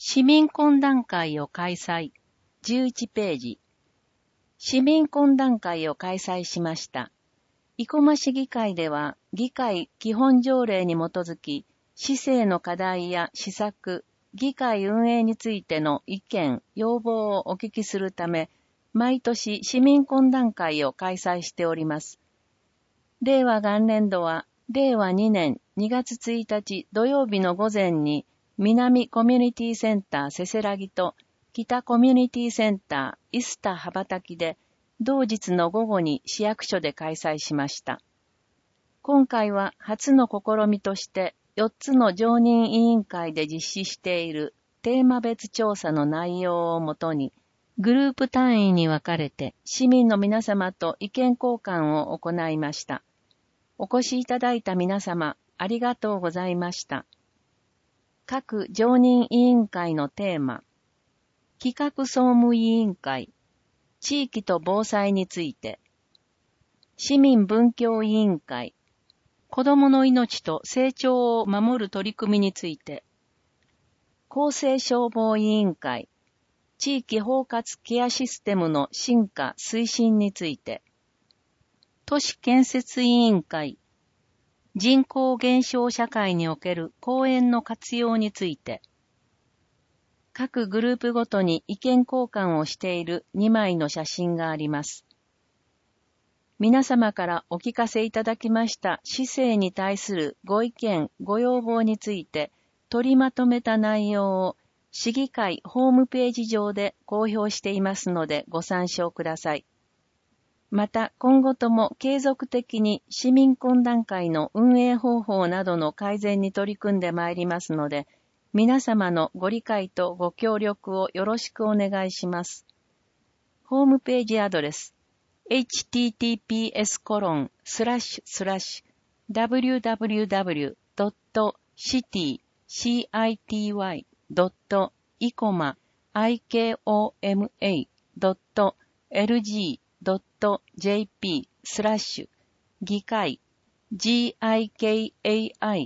市民懇談会を開催。11ページ。市民懇談会を開催しました。生駒市議会では、議会基本条例に基づき、市政の課題や施策、議会運営についての意見、要望をお聞きするため、毎年市民懇談会を開催しております。令和元年度は、令和2年2月1日土曜日の午前に、南コミュニティセンターせせらぎと、北コミュニティセンターイスタ羽ばたきで、同日の午後に市役所で開催しました。今回は初の試みとして、4つの常任委員会で実施しているテーマ別調査の内容をもとに、グループ単位に分かれて市民の皆様と意見交換を行いました。お越しいただいた皆様、ありがとうございました。各常任委員会のテーマ、企画総務委員会、地域と防災について、市民文教委員会、子どもの命と成長を守る取り組みについて、公正消防委員会、地域包括ケアシステムの進化推進について、都市建設委員会、人口減少社会における公園の活用について、各グループごとに意見交換をしている2枚の写真があります。皆様からお聞かせいただきました市政に対するご意見、ご要望について取りまとめた内容を市議会ホームページ上で公表していますのでご参照ください。また今後とも継続的に市民懇談会の運営方法などの改善に取り組んでまいりますので、皆様のご理解とご協力をよろしくお願いします。ホームページアドレス https://www.city.ikoma.lg.jp/ 議会 gikai/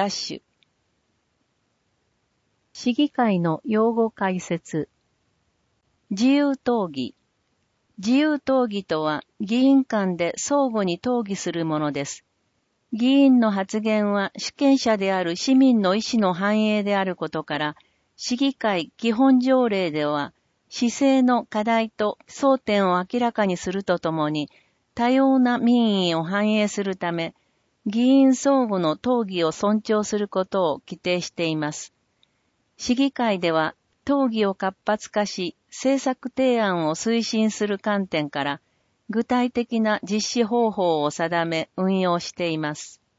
市議会の用語解説。自由討議。自由討議とは議員間で相互に討議するものです。議員の発言は主権者である市民の意思の反映であることから、市議会基本条例では、市政の課題と争点を明らかにするとともに、多様な民意を反映するため、議員相互の討議を尊重することを規定しています。市議会では、討議を活発化し、政策提案を推進する観点から、具体的な実施方法を定め運用しています。